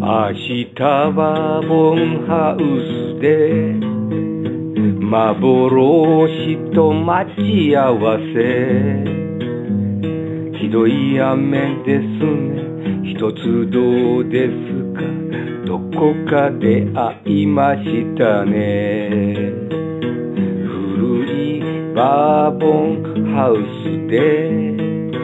明日はボンハウスで幻と待ち合わせ。ひどい雨ですね、一つどうですか、どこかで会いましたね。古いバーボンハウスで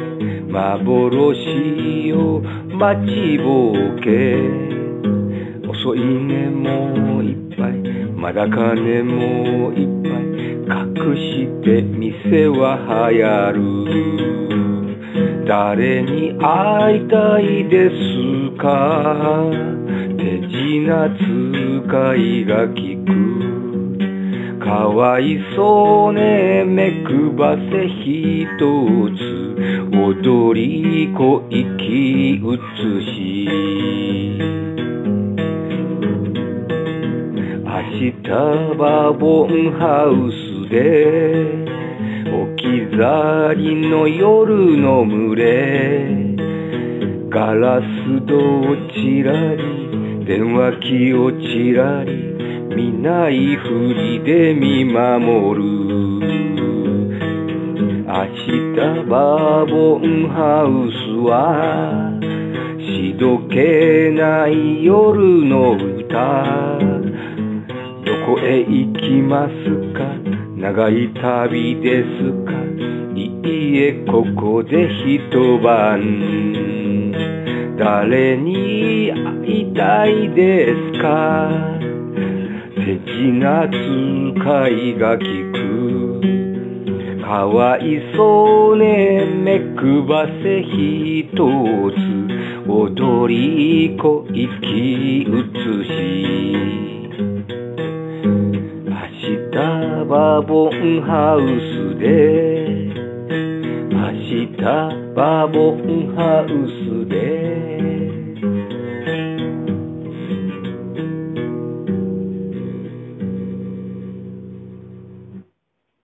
幻を待ちぼうけ。遅いねもいっぱい、まだ金もいっぱい、隠して店は流行る。誰に会いたいですか、手品使いが聞く。かわいそうね、目くばせ一つ、踊り子息移し。明日はボンハウスで置き去りの夜の群れ。ガラス戸をちらり、電話機をちらり、見ないふりで見守る。明日はボンハウスはしどけない夜の歌。どこへ行きますか、長い旅ですか、いいえここで一晩。誰に会いたいですか、手品使いが聞く。かわいそうね、目くばせ一つ、踊り子息移し。明日はボンハウスで、明日はボンハウスで